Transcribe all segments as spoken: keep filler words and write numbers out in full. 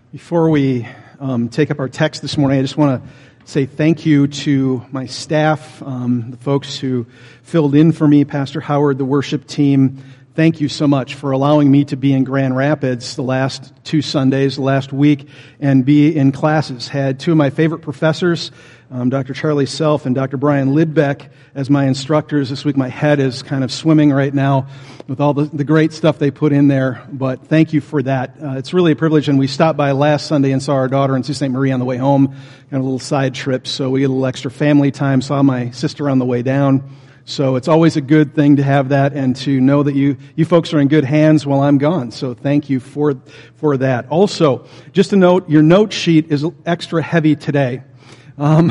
Before we um, take up our text this morning, I just want to say thank you to my staff, um, the folks who filled in for me, Pastor Howard, the worship team. Thank you so much for allowing me to be in Grand Rapids the last two Sundays, the last week, and be in classes. Had two of my favorite professors, um, Doctor Charlie Self and Doctor Brian Lidbeck, as my instructors. This week my head is kind of swimming right now with all the, the great stuff they put in there, but thank you for that. Uh, it's really a privilege, and we stopped by last Sunday and saw our daughter in Sault Ste. Marie on the way home, kind of a little side trip, so we get a little extra family time, saw my sister on the way down. So it's always a good thing to have that and to know that you, you folks are in good hands while I'm gone. So thank you for, for that. Also, just a note, your note sheet is extra heavy today. Um,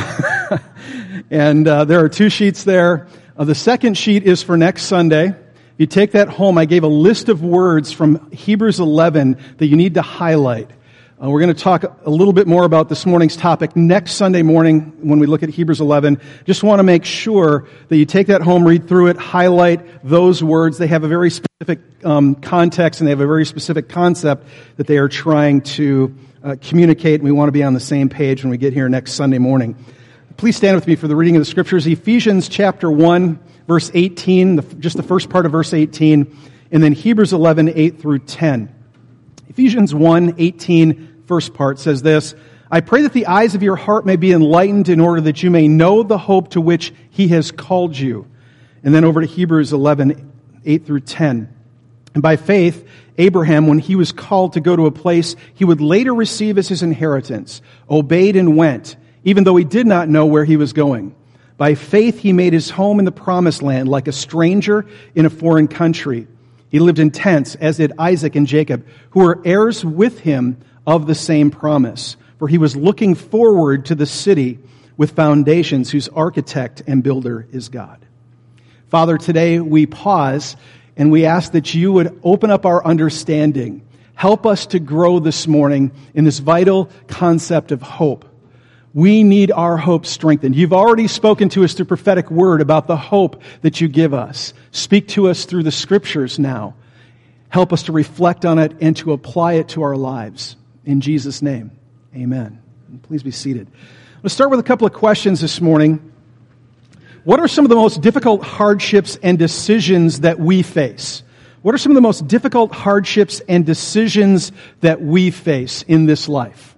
and uh, there are two sheets there. Uh, the second sheet is for next Sunday. If you take that home, I gave a list of words from Hebrews eleven that you need to highlight. Uh, we're going to talk a little bit more about this morning's topic next Sunday morning when we look at Hebrews eleven. Just want to make sure that you take that home, read through it, highlight those words. They have a very specific um, context and they have a very specific concept that they are trying to uh, communicate, and we want to be on the same page when we get here next Sunday morning. Please stand with me for the reading of the Scriptures. Ephesians chapter one, verse eighteen, the, just the first part of verse eighteen, and then Hebrews eleven, eight through ten. Ephesians one, eighteen, first part says this, I pray that the eyes of your heart may be enlightened in order that you may know the hope to which He has called you. And then over to Hebrews eleven, eight through ten. And by faith, Abraham, when he was called to go to a place he would later receive as his inheritance, obeyed and went, even though he did not know where he was going. By faith, he made his home in the promised land like a stranger in a foreign country. He lived in tents, as did Isaac and Jacob, who were heirs with him of the same promise. For he was looking forward to the city with foundations, whose architect and builder is God. Father, today we pause and we ask that you would open up our understanding. Help us to grow this morning in this vital concept of hope. We need our hope strengthened. You've already spoken to us through prophetic word about the hope that you give us. Speak to us through the Scriptures now. Help us to reflect on it and to apply it to our lives. In Jesus' name, amen. Please be seated. Let's start with a couple of questions this morning. What are some of the most difficult hardships and decisions that we face? What are some of the most difficult hardships and decisions that we face in this life?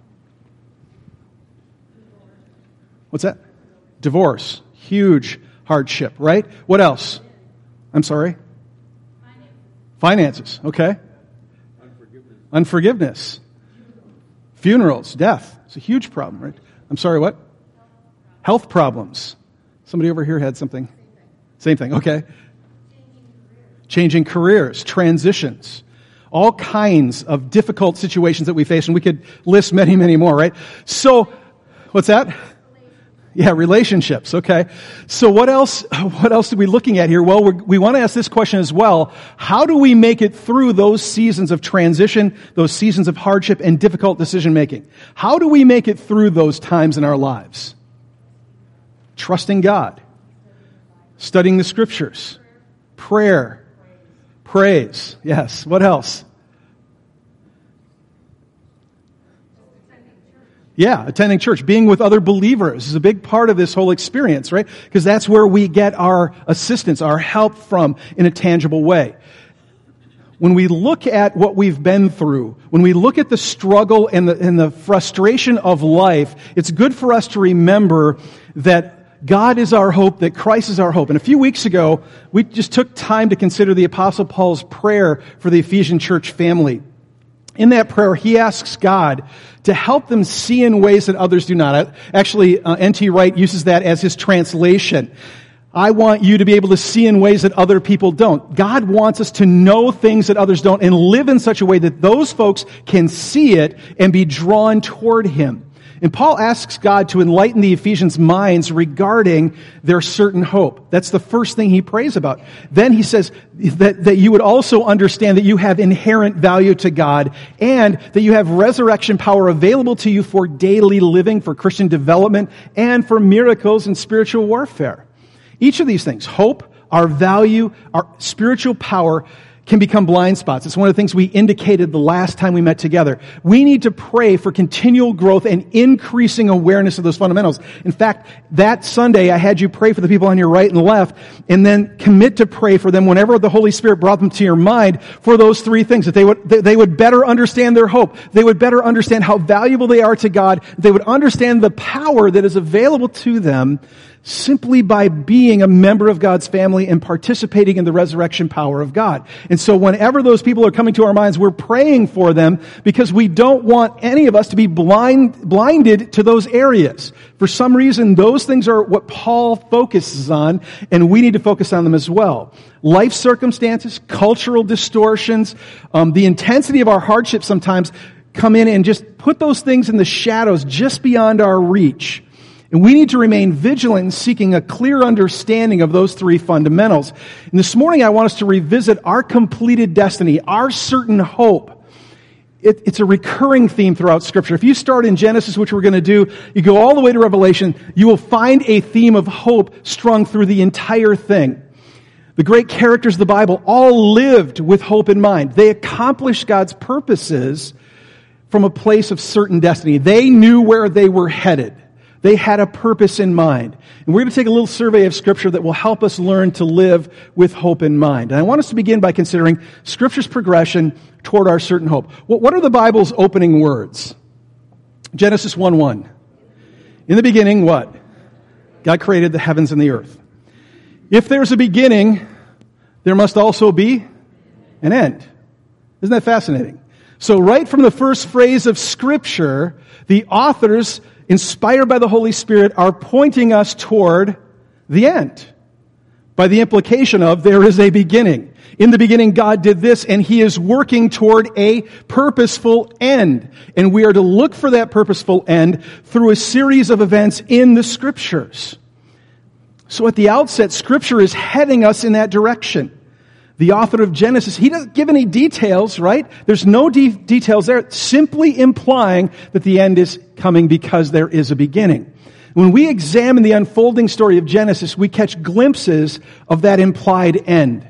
What's that? Divorce. Huge hardship, right? What else? I'm sorry? Finances. Okay. Unforgiveness. Unforgiveness. Funerals. Death. It's a huge problem, right? I'm sorry, what? Health problems. Somebody over here had something. Same thing. Okay. Changing careers. Transitions. All kinds of difficult situations that we face, and we could list many, many more, right? So, what's that? Yeah, relationships. Okay. So what else, what else are we looking at here? Well, we're, we want to ask this question as well. How do we make it through those seasons of transition, those seasons of hardship and difficult decision making? How do we make it through those times in our lives? Trusting God. Studying the Scriptures. Prayer. Praise. Yes. What else? Yeah, attending church, being with other believers is a big part of this whole experience, right? Because that's where we get our assistance, our help from in a tangible way. When we look at what we've been through, when we look at the struggle and the, and the frustration of life, it's good for us to remember that God is our hope, that Christ is our hope. And a few weeks ago, we just took time to consider the Apostle Paul's prayer for the Ephesian church family. In that prayer, he asks God to help them see in ways that others do not. Actually, uh, N T Wright uses that as his translation. I want you to be able to see in ways that other people don't. God wants us to know things that others don't and live in such a way that those folks can see it and be drawn toward Him. And Paul asks God to enlighten the Ephesians' minds regarding their certain hope. That's the first thing he prays about. Then he says that, that you would also understand that you have inherent value to God and that you have resurrection power available to you for daily living, for Christian development, and for miracles and spiritual warfare. Each of these things, hope, our value, our spiritual power, can become blind spots. It's one of the things we indicated the last time we met together. We need to pray for continual growth and increasing awareness of those fundamentals. In fact, that Sunday I had you pray for the people on your right and left, and then commit to pray for them whenever the Holy Spirit brought them to your mind for those three things, that they would, they would better understand their hope. They would better understand how valuable they are to God. They would understand the power that is available to them simply by being a member of God's family and participating in the resurrection power of God. And so whenever those people are coming to our minds, we're praying for them because we don't want any of us to be blind, blinded to those areas. For some reason, those things are what Paul focuses on, and we need to focus on them as well. Life circumstances, cultural distortions, um, the intensity of our hardship sometimes come in and just put those things in the shadows just beyond our reach. And we need to remain vigilant in seeking a clear understanding of those three fundamentals. And this morning I want us to revisit our completed destiny, our certain hope. It, it's a recurring theme throughout Scripture. If you start in Genesis, which we're going to do, you go all the way to Revelation, you will find a theme of hope strung through the entire thing. The great characters of the Bible all lived with hope in mind. They accomplished God's purposes from a place of certain destiny. They knew where they were headed. They had a purpose in mind. And we're going to take a little survey of Scripture that will help us learn to live with hope in mind. And I want us to begin by considering Scripture's progression toward our certain hope. What are the Bible's opening words? Genesis one one. In the beginning, what? God created the heavens and the earth. If there's a beginning, there must also be an end. Isn't that fascinating? So right from the first phrase of Scripture, the authors, inspired by the Holy Spirit, are pointing us toward the end. By the implication of, there is a beginning. In the beginning, God did this, and He is working toward a purposeful end. And we are to look for that purposeful end through a series of events in the Scriptures. So at the outset, Scripture is heading us in that direction. The author of Genesis, he doesn't give any details, right? There's no de- details there, simply implying that the end is coming because there is a beginning. When we examine the unfolding story of Genesis, we catch glimpses of that implied end.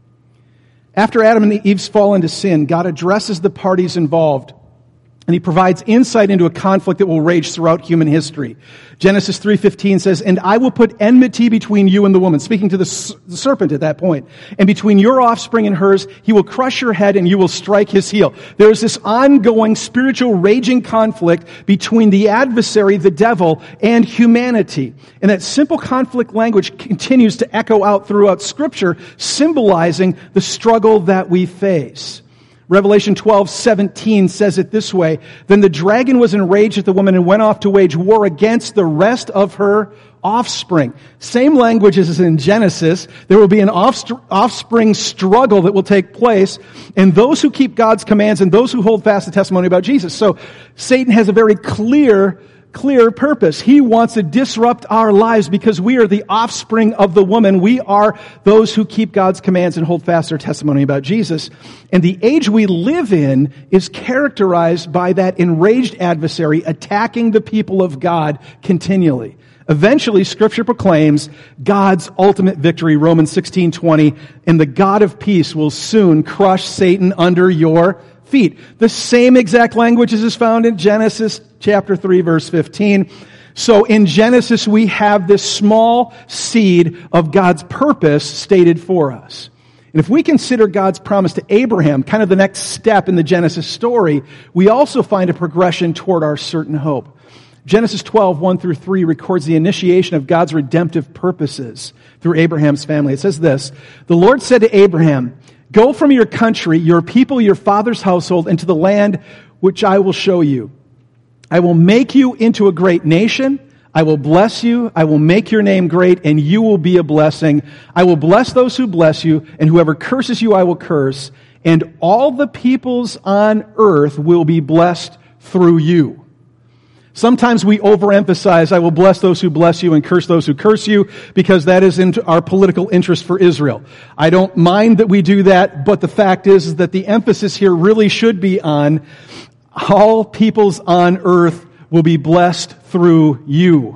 After Adam and Eve's fall into sin, God addresses the parties involved, and He provides insight into a conflict that will rage throughout human history. Genesis three fifteen says, "And I will put enmity between you and the woman," speaking to the, s- the serpent at that point, "and between your offspring and hers, he will crush your head and you will strike his heel." There's this ongoing spiritual raging conflict between the adversary, the devil, and humanity. And that simple conflict language continues to echo out throughout Scripture, symbolizing the struggle that we face. Revelation twelve seventeen says it this way, "Then the dragon was enraged at the woman and went off to wage war against the rest of her offspring." Same language as in Genesis. There will be an offspring struggle that will take place, and those who keep God's commands and those who hold fast the testimony about Jesus. So Satan has a very clear Clear purpose. He wants to disrupt our lives because we are the offspring of the woman. We are those who keep God's commands and hold fast their testimony about Jesus. And the age we live in is characterized by that enraged adversary attacking the people of God continually. Eventually, Scripture proclaims God's ultimate victory, Romans sixteen twenty, "And the God of peace will soon crush Satan under your feet." The same exact language as is found in Genesis chapter three, verse fifteen. So in Genesis, we have this small seed of God's purpose stated for us. And if we consider God's promise to Abraham kind of the next step in the Genesis story, we also find a progression toward our certain hope. Genesis twelve, one through three records the initiation of God's redemptive purposes through Abraham's family. It says this, "The Lord said to Abraham, 'Go from your country, your people, your father's household, into the land which I will show you. I will make you into a great nation. I will bless you. I will make your name great, and you will be a blessing. I will bless those who bless you, and whoever curses you I will curse. And all the peoples on earth will be blessed through you.'" Sometimes we overemphasize, "I will bless those who bless you and curse those who curse you," because that is in our political interest for Israel. I don't mind that we do that, but the fact is that the emphasis here really should be on all peoples on earth will be blessed through you.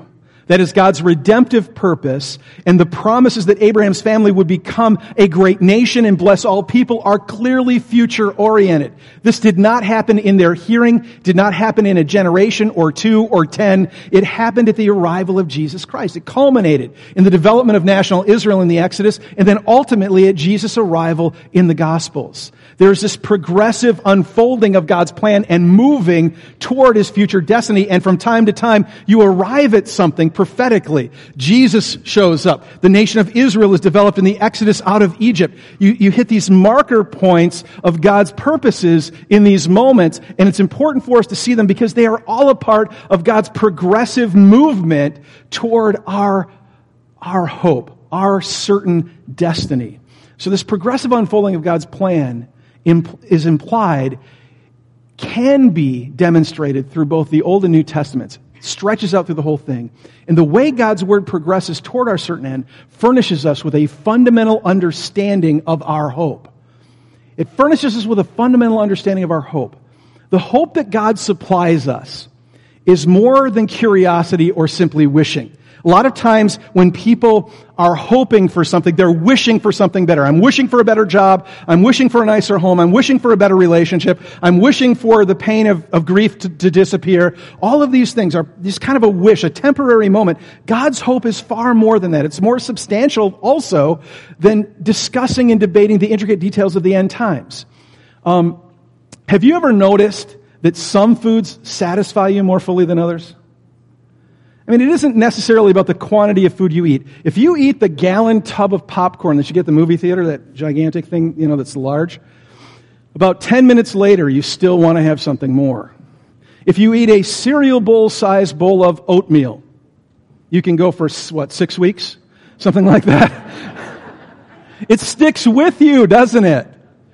That is God's redemptive purpose, and the promises that Abraham's family would become a great nation and bless all people are clearly future-oriented. This did not happen in their hearing, did not happen in a generation or two or ten. It happened at the arrival of Jesus Christ. It culminated in the development of national Israel in the Exodus, and then ultimately at Jesus' arrival in the Gospels. There's this progressive unfolding of God's plan and moving toward His future destiny, and from time to time, you arrive at something prophetically. Jesus shows up. The nation of Israel is developed in the Exodus out of Egypt. You, you hit these marker points of God's purposes in these moments, and it's important for us to see them because they are all a part of God's progressive movement toward our, our hope, our certain destiny. So this progressive unfolding of God's plan is implied, can be demonstrated through both the Old and New Testaments. It stretches out through the whole thing. And the way God's Word progresses toward our certain end furnishes us with a fundamental understanding of our hope. It furnishes us with a fundamental understanding of our hope. The hope that God supplies us is more than curiosity or simply wishing. A lot of times when people are hoping for something, they're wishing for something better. I'm wishing for a better job. I'm wishing for a nicer home. I'm wishing for a better relationship. I'm wishing for the pain of, of grief to, to disappear. All of these things are just kind of a wish, a temporary moment. God's hope is far more than that. It's more substantial also than discussing and debating the intricate details of the end times. Um, have you ever noticed that some foods satisfy you more fully than others? I mean, it isn't necessarily about the quantity of food you eat. If you eat the gallon tub of popcorn that you get at the movie theater, that gigantic thing, you know, that's large, about ten minutes later, you still want to have something more. If you eat a cereal bowl-sized bowl of oatmeal, you can go for, what, six weeks? Something like that. It sticks with you, doesn't it?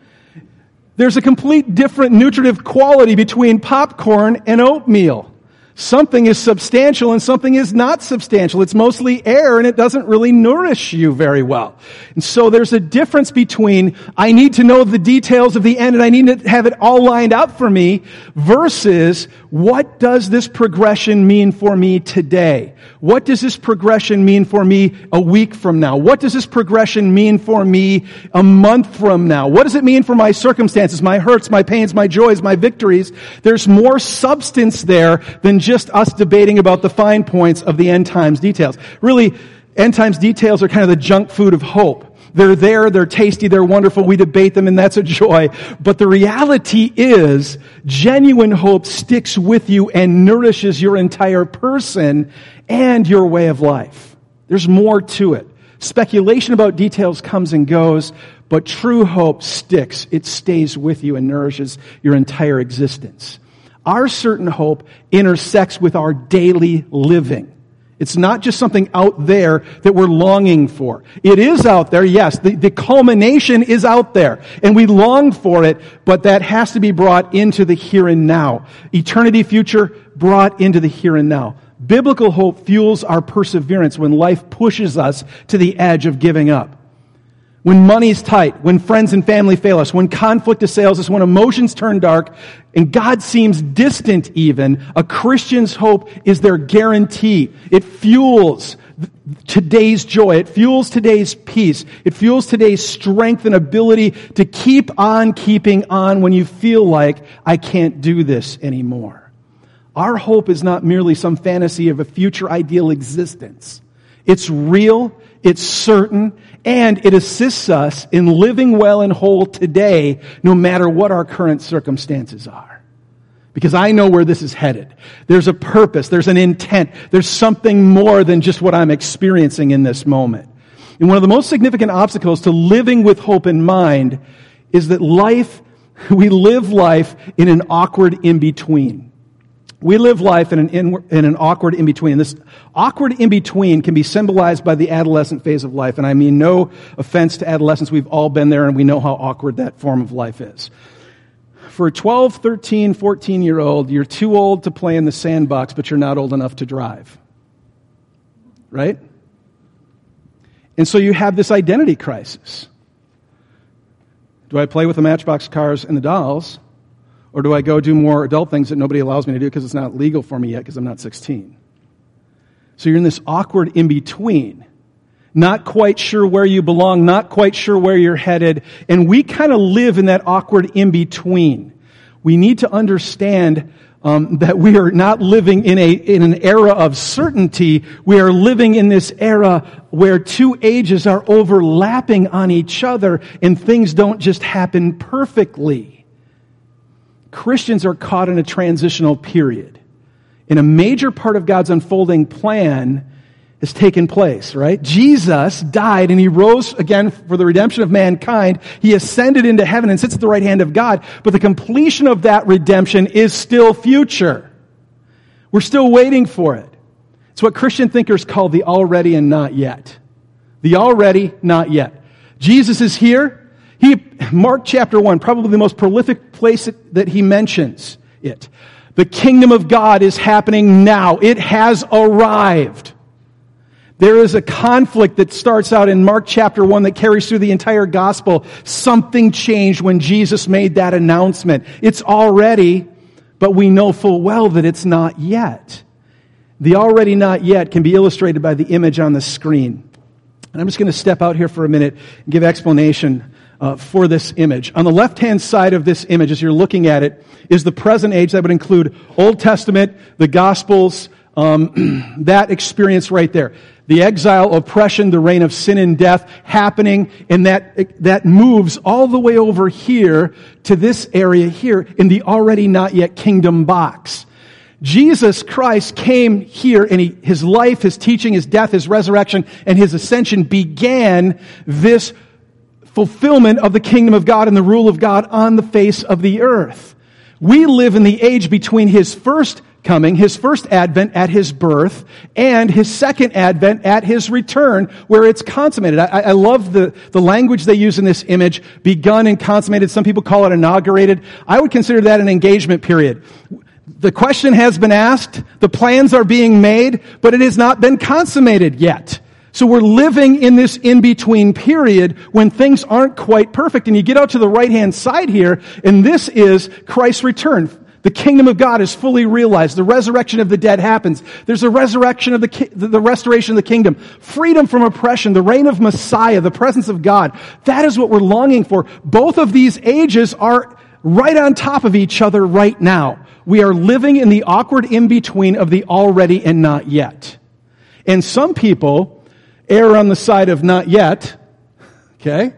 There's a complete different nutritive quality between popcorn and oatmeal. Something is substantial and something is not substantial. It's mostly air and it doesn't really nourish you very well. And so there's a difference between I need to know the details of the end and I need to have it all lined out for me versus what does this progression mean for me today? What does this progression mean for me a week from now? What does this progression mean for me a month from now? What does it mean for my circumstances, my hurts, my pains, my joys, my victories? There's more substance there than just us debating about the fine points of the end times details. Really, end times details are kind of the junk food of hope. They're there, they're tasty, they're wonderful, we debate them, and that's a joy. But the reality is, genuine hope sticks with you and nourishes your entire person and your way of life. There's more to it. Speculation about details comes and goes, but true hope sticks. It stays with you and nourishes your entire existence. Our certain hope intersects with our daily living. It's not just something out there that we're longing for. It is out there, yes. The, the culmination is out there, and we long for it, but that has to be brought into the here and now. Eternity future brought into the here and now. Biblical hope fuels our perseverance when life pushes us to the edge of giving up. When money's tight, when friends and family fail us, when conflict assails us, when emotions turn dark, and God seems distant even, a Christian's hope is their guarantee. It fuels today's joy. It fuels today's peace. It fuels today's strength and ability to keep on keeping on when you feel like, I can't do this anymore. Our hope is not merely some fantasy of a future ideal existence. It's real, it's certain, and it assists us in living well and whole today, no matter what our current circumstances are. Because I know where this is headed. There's a purpose, there's an intent, there's something more than just what I'm experiencing in this moment. And one of the most significant obstacles to living with hope in mind is that life, we live life in an awkward in-between. We live life in an, in, in an awkward in-between. This awkward in-between can be symbolized by the adolescent phase of life. And I mean no offense to adolescents. We've all been there and we know how awkward that form of life is. For a twelve, thirteen, fourteen-year-old, you're too old to play in the sandbox, but you're not old enough to drive. Right? And so you have this identity crisis. Do I play with the Matchbox cars and the dolls? Or do I go do more adult things that nobody allows me to do because it's not legal for me yet because I'm not sixteen? So you're in this awkward in-between. Not quite sure where you belong, not quite sure where you're headed, and we kind of live in that awkward in-between. We need to understand um, that we are not living in a in an era of certainty. We are living in this era where two ages are overlapping on each other, and things don't just happen perfectly. Christians are caught in a transitional period. And a major part of God's unfolding plan has taken place, right? Jesus died and he rose again for the redemption of mankind. He ascended into heaven and sits at the right hand of God. But the completion of that redemption is still future. We're still waiting for it. It's what Christian thinkers call the already and not yet. The already, not yet. Jesus is here. He, Mark chapter one, probably the most prolific place that he mentions it. The kingdom of God is happening now. It has arrived. There is a conflict that starts out in Mark chapter one that carries through the entire gospel. Something changed when Jesus made that announcement. It's already, but we know full well that it's not yet. The already not yet can be illustrated by the image on the screen. And I'm just going to step out here for a minute and give explanation uh, for this image. On the left-hand side of this image, as you're looking at it, is the present age. That would include Old Testament, the Gospels, um, that experience right there. The exile, oppression, the reign of sin and death happening, and that, that moves all the way over here to this area here in the already not yet kingdom box. Jesus Christ came here, and he, his life, his teaching, his death, his resurrection, and his ascension began this fulfillment of the kingdom of God and the rule of God on the face of the earth. We live in the age between his first coming, his first advent at his birth, and his second advent at his return, where it's consummated. I, I love the, the language they use in this image, begun and consummated. Some people call it inaugurated. I would consider that an engagement period. The question has been asked, the plans are being made, but it has not been consummated yet. So we're living in this in-between period when things aren't quite perfect. And you get out to the right-hand side here, and this is Christ's return. The kingdom of God is fully realized. The resurrection of the dead happens. There's a resurrection of the ki- the restoration of the kingdom. Freedom from oppression, the reign of Messiah, the presence of God. That is what we're longing for. Both of these ages are right on top of each other right now. We are living in the awkward in-between of the already and not yet. And some people err on the side of not yet. Okay?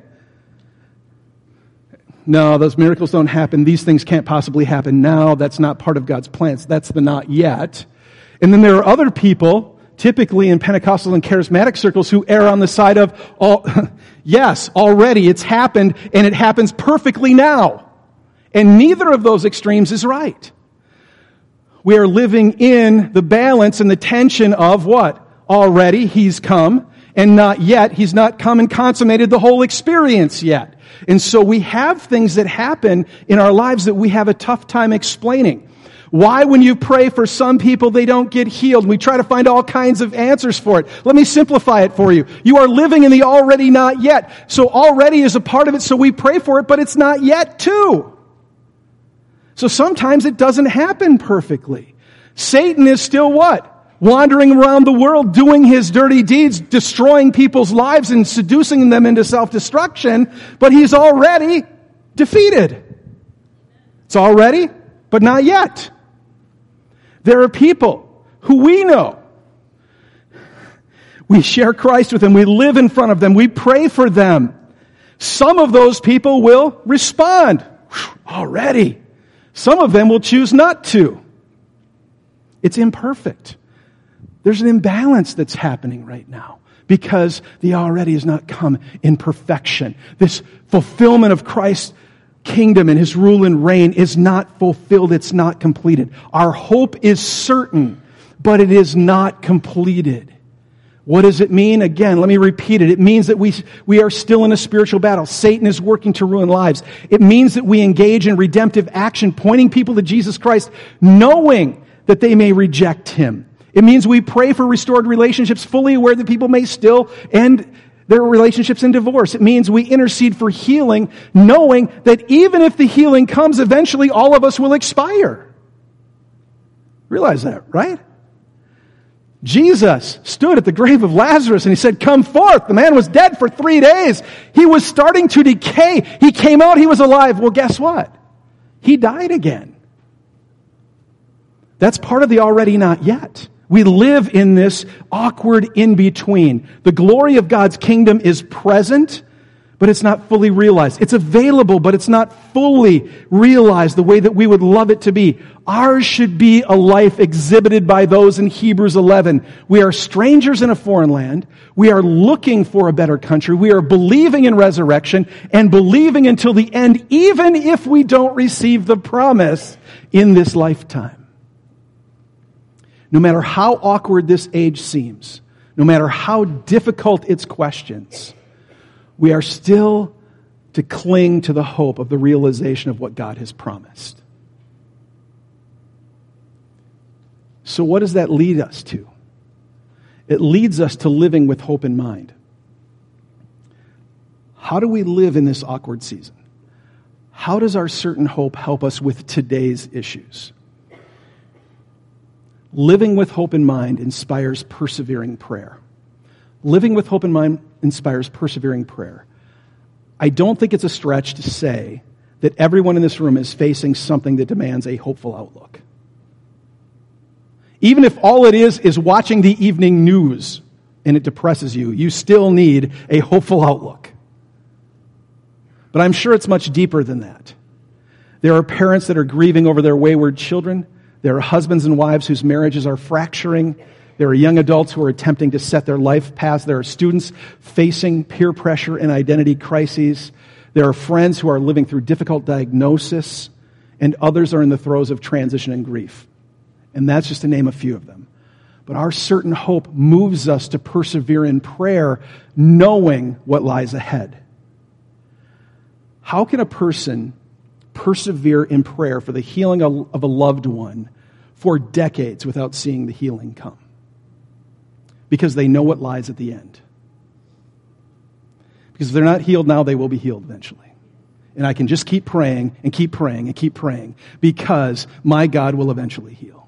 No, those miracles don't happen. These things can't possibly happen now. That's not part of God's plans. That's the not yet. And then there are other people, typically in Pentecostal and charismatic circles, who err on the side of, all, yes, already it's happened, and it happens perfectly now. And neither of those extremes is right. We are living in the balance and the tension of what? Already he's come, and not yet. He's not come and consummated the whole experience yet. And so we have things that happen in our lives that we have a tough time explaining. Why, when you pray for some people, they don't get healed? We try to find all kinds of answers for it. Let me simplify it for you. You are living in the already not yet. So already is a part of it, so we pray for it, but it's not yet too. So sometimes it doesn't happen perfectly. Satan is still what? Wandering around the world, doing his dirty deeds, destroying people's lives and seducing them into self-destruction, but he's already defeated. It's already, but not yet. There are people who we know. We share Christ with them. We live in front of them. We pray for them. Some of those people will respond already. Some of them will choose not to. It's imperfect. There's an imbalance that's happening right now because the already has not come in perfection. This fulfillment of Christ's kingdom and his rule and reign is not fulfilled. It's not completed. Our hope is certain, but it is not completed. What does it mean? Again, let me repeat it. It means that we, we are still in a spiritual battle. Satan is working to ruin lives. It means that we engage in redemptive action, pointing people to Jesus Christ, knowing that they may reject him. It means we pray for restored relationships, fully aware that people may still end their relationships in divorce. It means we intercede for healing, knowing that even if the healing comes, eventually all of us will expire. Realize that, right? Jesus stood at the grave of Lazarus and he said, come forth. The man was dead for three days. He was starting to decay. He came out, he was alive. Well, guess what? He died again. That's part of the already not yet. We live in this awkward in-between. The glory of God's kingdom is present, but it's not fully realized. It's available, but it's not fully realized the way that we would love it to be. Ours should be a life exhibited by those in Hebrews eleven. We are strangers in a foreign land. We are looking for a better country. We are believing in resurrection and believing until the end, even if we don't receive the promise in this lifetime. No matter how awkward this age seems, no matter how difficult its questions, we are still to cling to the hope of the realization of what God has promised. So what does that lead us to? It leads us to living with hope in mind. How do we live in this awkward season? How does our certain hope help us with today's issues? Living with hope in mind inspires persevering prayer. Living with hope in mind inspires persevering prayer. I don't think it's a stretch to say that everyone in this room is facing something that demands a hopeful outlook. Even if all it is is watching the evening news and it depresses you, you still need a hopeful outlook. But I'm sure it's much deeper than that. There are parents that are grieving over their wayward children. There are husbands and wives whose marriages are fracturing. There are young adults who are attempting to set their life paths. There are students facing peer pressure and identity crises. There are friends who are living through difficult diagnosis, and others are in the throes of transition and grief. And that's just to name a few of them. But our certain hope moves us to persevere in prayer, knowing what lies ahead. How can a person persevere in prayer for the healing of a loved one for decades without seeing the healing come? Because they know what lies at the end. Because if they're not healed now, they will be healed eventually. And I can just keep praying and keep praying and keep praying because my God will eventually heal.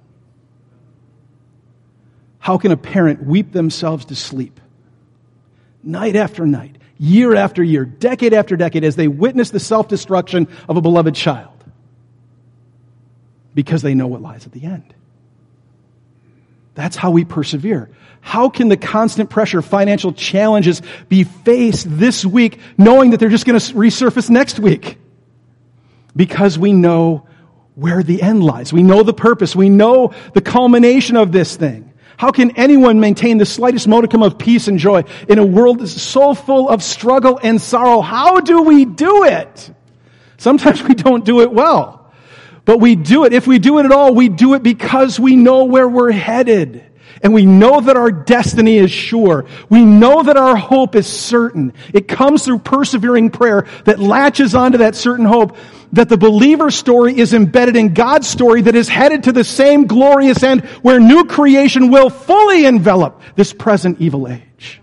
How can a parent weep themselves to sleep night after night, year after year, decade after decade, as they witness the self-destruction of a beloved child? Because they know what lies at the end. That's how we persevere. How can the constant pressure of financial challenges be faced this week, knowing that they're just going to resurface next week? Because we know where the end lies. We know the purpose. We know the culmination of this thing. How can anyone maintain the slightest modicum of peace and joy in a world that's so full of struggle and sorrow? How do we do it? Sometimes we don't do it well. But we do it. If we do it at all, we do it because we know where we're headed. And we know that our destiny is sure. We know that our hope is certain. It comes through persevering prayer that latches onto that certain hope that the believer's story is embedded in God's story that is headed to the same glorious end where new creation will fully envelop this present evil age.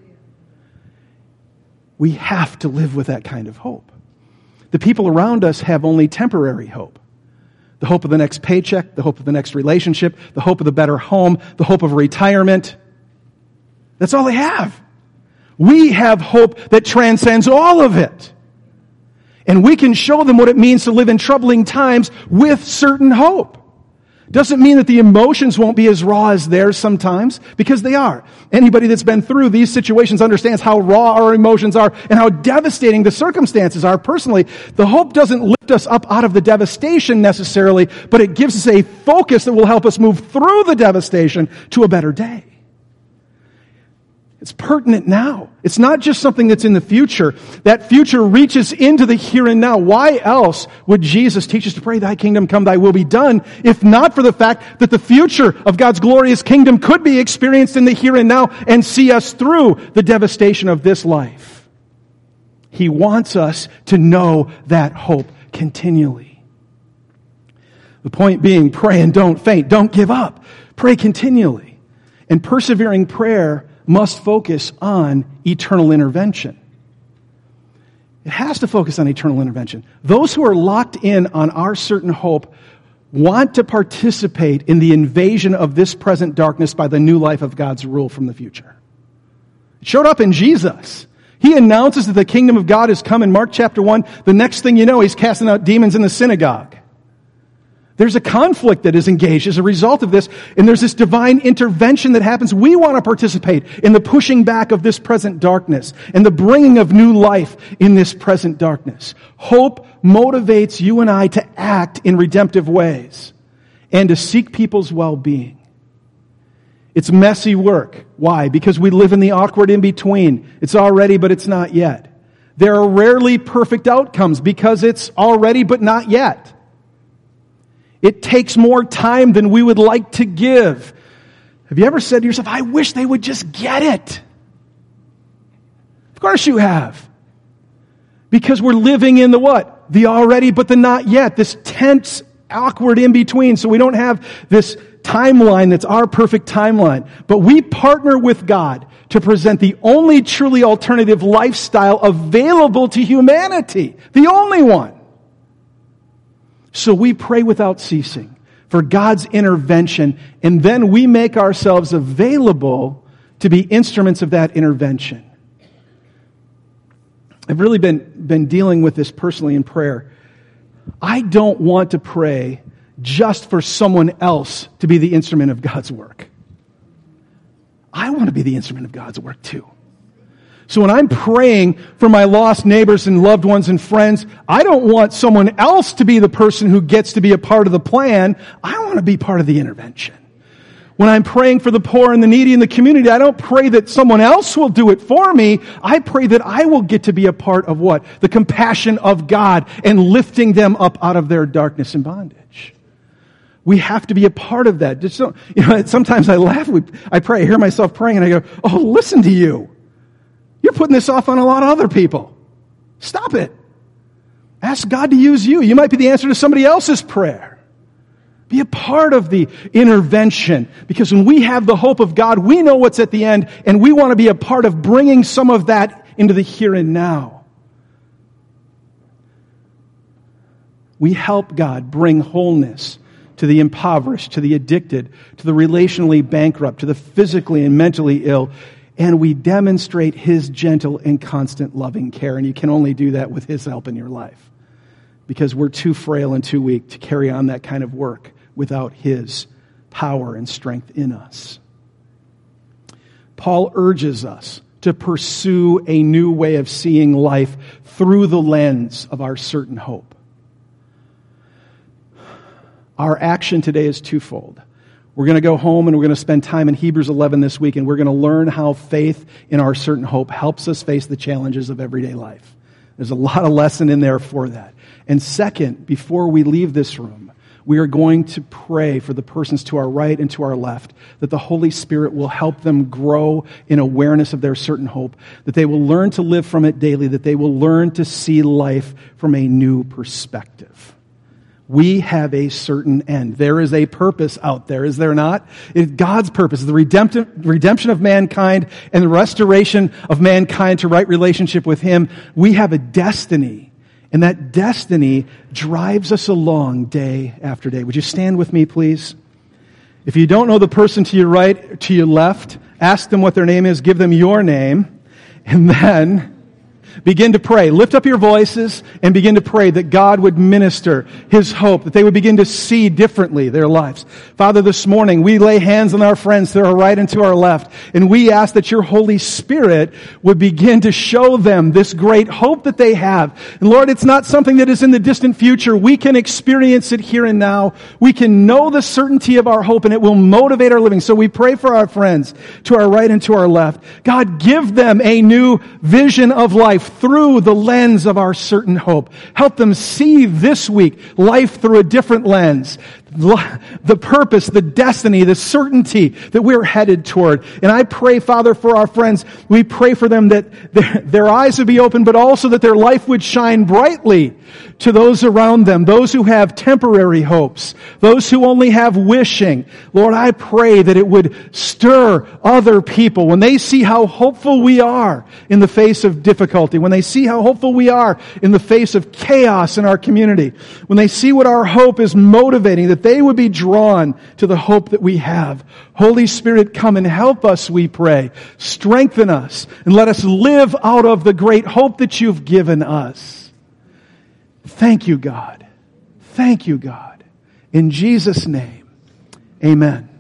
We have to live with that kind of hope. The people around us have only temporary hope. The hope of the next paycheck, the hope of the next relationship, the hope of the better home, the hope of retirement. That's all they have. We have hope that transcends all of it. And we can show them what it means to live in troubling times with certain hope. Doesn't mean that the emotions won't be as raw as theirs sometimes, because they are. Anybody that's been through these situations understands how raw our emotions are and how devastating the circumstances are personally. The hope doesn't lift us up out of the devastation necessarily, but it gives us a focus that will help us move through the devastation to a better day. It's pertinent now. It's not just something that's in the future. That future reaches into the here and now. Why else would Jesus teach us to pray, thy kingdom come, thy will be done, if not for the fact that the future of God's glorious kingdom could be experienced in the here and now and see us through the devastation of this life. He wants us to know that hope continually. The point being, pray and don't faint. Don't give up. Pray continually. And persevering prayer must focus on eternal intervention. It has to focus on eternal intervention. Those who are locked in on our certain hope want to participate in the invasion of this present darkness by the new life of God's rule from the future. It showed up in Jesus. He announces that the kingdom of God has come in Mark chapter one. The next thing you know, he's casting out demons in the synagogue. There's a conflict that is engaged as a result of this, and there's this divine intervention that happens. We want to participate in the pushing back of this present darkness and the bringing of new life in this present darkness. Hope motivates you and I to act in redemptive ways and to seek people's well-being. It's messy work. Why? Because we live in the awkward in-between. It's already, but it's not yet. There are rarely perfect outcomes because it's already, but not yet. It takes more time than we would like to give. Have you ever said to yourself, I wish they would just get it? Of course you have. Because we're living in the what? The already, but the not yet. This tense, awkward in-between. So we don't have this timeline that's our perfect timeline. But we partner with God to present the only truly alternative lifestyle available to humanity. The only one. So we pray without ceasing for God's intervention, and then we make ourselves available to be instruments of that intervention. I've really been, been dealing with this personally in prayer. I don't want to pray just for someone else to be the instrument of God's work. I want to be the instrument of God's work too. So when I'm praying for my lost neighbors and loved ones and friends, I don't want someone else to be the person who gets to be a part of the plan. I want to be part of the intervention. When I'm praying for the poor and the needy in the community, I don't pray that someone else will do it for me. I pray that I will get to be a part of what? The compassion of God and lifting them up out of their darkness and bondage. We have to be a part of that. Just so, you know, sometimes I laugh. I pray, I hear myself praying, and I go, oh, listen to you. You're putting this off on a lot of other people. Stop it. Ask God to use you. You might be the answer to somebody else's prayer. Be a part of the intervention. Because when we have the hope of God, we know what's at the end, and we want to be a part of bringing some of that into the here and now. We help God bring wholeness to the impoverished, to the addicted, to the relationally bankrupt, to the physically and mentally ill. And we demonstrate His gentle and constant loving care. And you can only do that with His help in your life. Because we're too frail and too weak to carry on that kind of work without His power and strength in us. Paul urges us to pursue a new way of seeing life through the lens of our certain hope. Our action today is twofold. We're going to go home and we're going to spend time in Hebrews eleven this week, and we're going to learn how faith in our certain hope helps us face the challenges of everyday life. There's a lot of lesson in there for that. And second, before we leave this room, we are going to pray for the persons to our right and to our left, that the Holy Spirit will help them grow in awareness of their certain hope, that they will learn to live from it daily, that they will learn to see life from a new perspective. We have a certain end. There is a purpose out there, is there not? It's God's purpose, the redemptive, redemption of mankind and the restoration of mankind to right relationship with Him. We have a destiny, and that destiny drives us along day after day. Would you stand with me, please? If you don't know the person to your right, to your left, ask them what their name is, give them your name, and then begin to pray. Lift up your voices and begin to pray that God would minister His hope, that they would begin to see differently their lives. Father, this morning we lay hands on our friends to our right and to our left, and we ask that your Holy Spirit would begin to show them this great hope that they have. And Lord, it's not something that is in the distant future. We can experience it here and now. We can know the certainty of our hope, and it will motivate our living. So we pray for our friends to our right and to our left. God, give them a new vision of life through the lens of our certain hope. Help them see this week life through a different lens. The purpose, the destiny, the certainty that we're headed toward. And I pray, Father, for our friends, we pray for them that their, their eyes would be open, but also that their life would shine brightly to those around them, those who have temporary hopes, those who only have wishing. Lord, I pray that it would stir other people when they see how hopeful we are in the face of difficulty. difficulty, when they see how hopeful we are in the face of chaos in our community, when they see what our hope is motivating, that they would be drawn to the hope that we have. Holy Spirit, come and help us, we pray. Strengthen us and let us live out of the great hope that you've given us. Thank you, God. Thank you, God. In Jesus' name, amen.